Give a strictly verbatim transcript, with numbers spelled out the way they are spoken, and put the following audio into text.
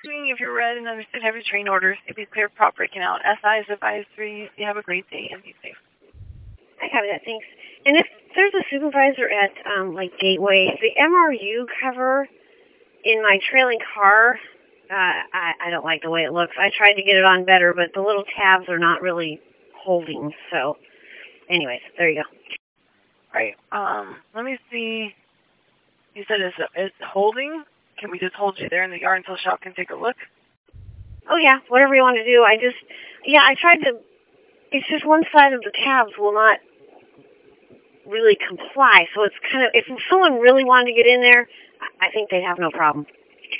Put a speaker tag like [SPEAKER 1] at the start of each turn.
[SPEAKER 1] assuming if you're read and understood, have your train orders. If you clear prop breaking out, S I is advisory. You have a great day and be safe.
[SPEAKER 2] I have that, thanks. And if there's a supervisor at, um, like, Gateway, the M R U cover in my trailing car, uh, I, I don't like the way it looks. I tried to get it on better, but the little tabs are not really holding. So, anyways, there you go.
[SPEAKER 1] Right. Um, let me see. You said it's, it's holding? Can we just hold you there in the yard until Shop can take a look?
[SPEAKER 2] Oh, yeah, whatever you want to do. I just, yeah, I tried to, it's just one side of the tabs will not really comply. So it's kind of, if someone really wanted to get in there, I think they'd have no problem.